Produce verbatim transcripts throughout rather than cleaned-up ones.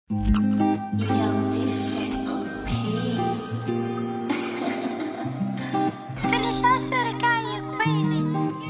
Yo, this shit O P. Finish, I swear to God, you crazy.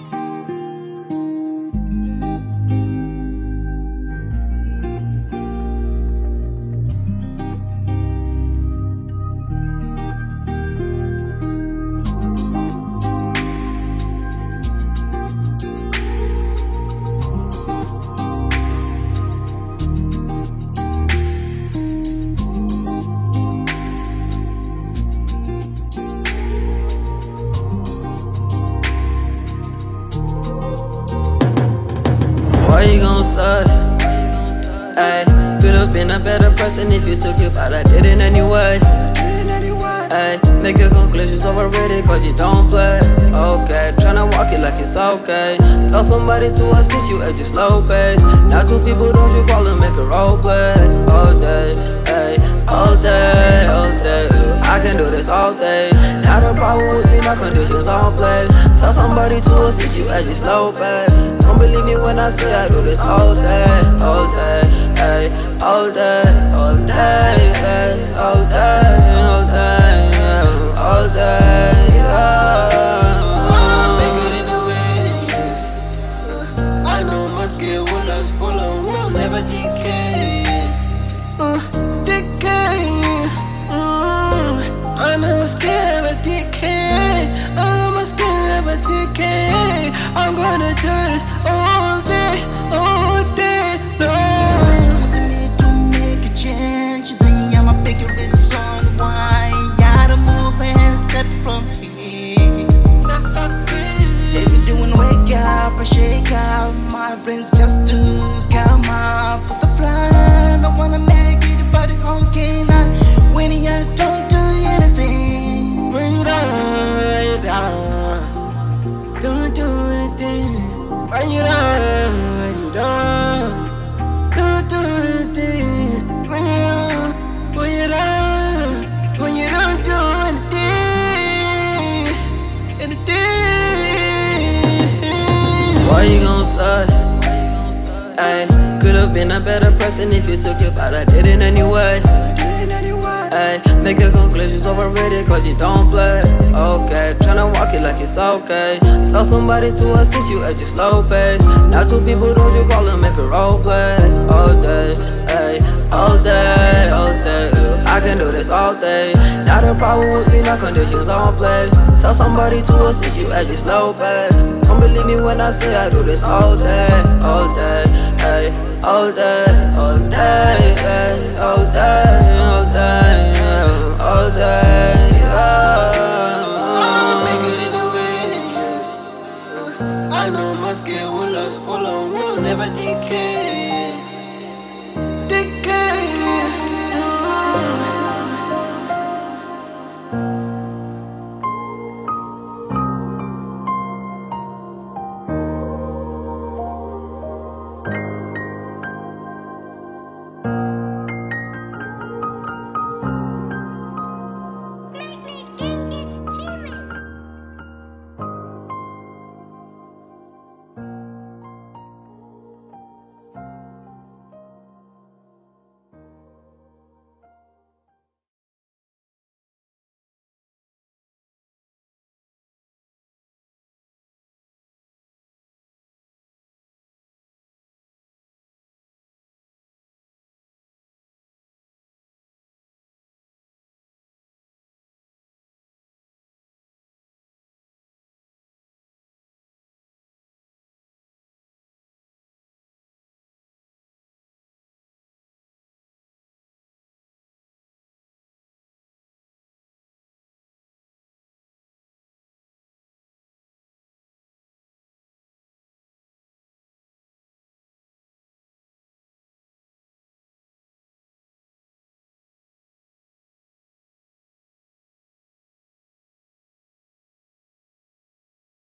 Why you gon' say? Ayy, could've been a better person if you took it, but I did it anyway. Ayy, make your conclusions overrated cause you don't play. Okay, tryna walk it like it's okay. Tell somebody to assist you at your slow pace. Now two people don't you call and make a role play. All day, ayy, all day, all day. I can do this all day. Not a problem with me, my conditions on play. Tell somebody to assist you as you slow pace. Don't believe me when I say I do this all day, all day, ay, all day, all day, ay, all day, all day, yeah, all day, yeah. I make it in the way. I know my skill will last for long, will never decay. Uh, decay. Mm, I know my skill never decay. I know my skill never decay. I'm gonna do this all day, all day, no. With me to make a change, then I'ma pick your decision. Why you gotta move and step from me? Every doing wake up, I shake up. My brains just to come up with a plan. I wanna make it, but how can I? When you don't do anything, When you down, you down, don't do anything. When you down, when you down, don't do anything. When you down, when you down, when you don't do anything, anything. What you gon' say? Ayy, could've been a better person if you took it, but I did it anyway. Ayy, make your conclusions overrated cause you don't play. Okay, tryna walk it like it's okay. Tell somebody to assist you at your slow pace. Now two people don't you call and make a role play. All day, ayy, all day, all day. I can do this all day. Not a problem with me, my conditions on play. Tell somebody to assist you at your slow pace. Don't believe me when I say I do this all day, all day, ayy, all day, all day, ayy.